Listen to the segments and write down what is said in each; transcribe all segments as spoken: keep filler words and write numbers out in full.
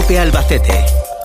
COPE Albacete.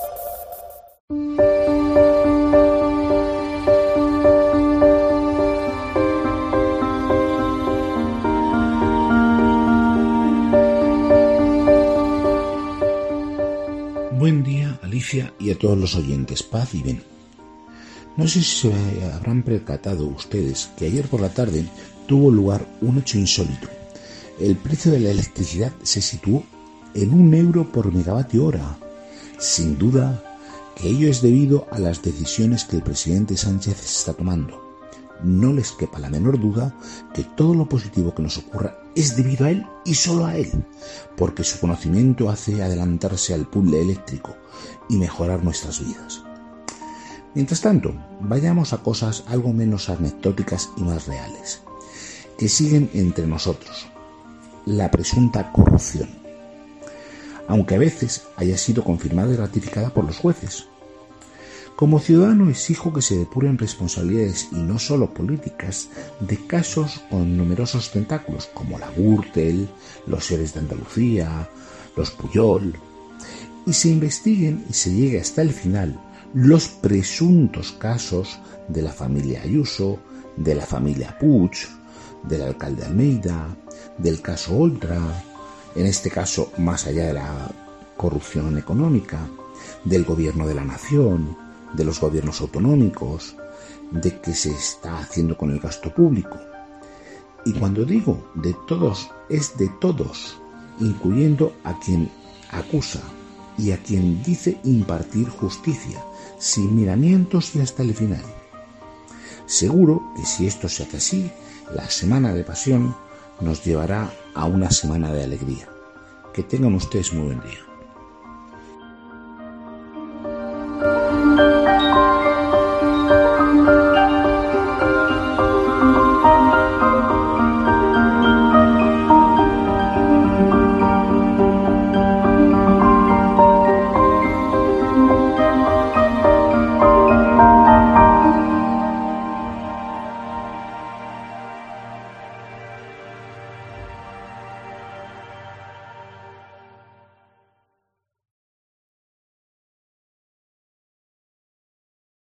Buen día, Alicia, y a todos los oyentes, paz y bien. No sé si se habrán percatado ustedes que ayer por la tarde tuvo lugar un hecho insólito. El precio de la electricidad se situó en un euro por megavatio hora. Sin duda que ello es debido a las decisiones que el presidente Sánchez está tomando. No les quepa la menor duda que todo lo positivo que nos ocurra es debido a él y solo a él, porque su conocimiento hace adelantarse al puzzle eléctrico y mejorar nuestras vidas. Mientras tanto, vayamos a cosas algo menos anecdóticas y más reales, que siguen entre nosotros: la presunta corrupción, aunque a veces haya sido confirmada y ratificada por los jueces. Como ciudadano exijo que se depuren responsabilidades, y no solo políticas, de casos con numerosos tentáculos, como la Gürtel, los seres de Andalucía, los Pujol, y se investiguen y se llegue hasta el final los presuntos casos de la familia Ayuso, de la familia Puig, del alcalde Almeida, del caso Oltra, en este caso más allá de la corrupción económica, del gobierno de la nación, de los gobiernos autonómicos, de qué se está haciendo con el gasto público. Y cuando digo de todos, es de todos, incluyendo a quien acusa y a quien dice impartir justicia, sin miramientos y hasta el final. Seguro que si esto se hace así, la semana de pasión nos llevará a una semana de alegría. Que tengan ustedes muy buen día.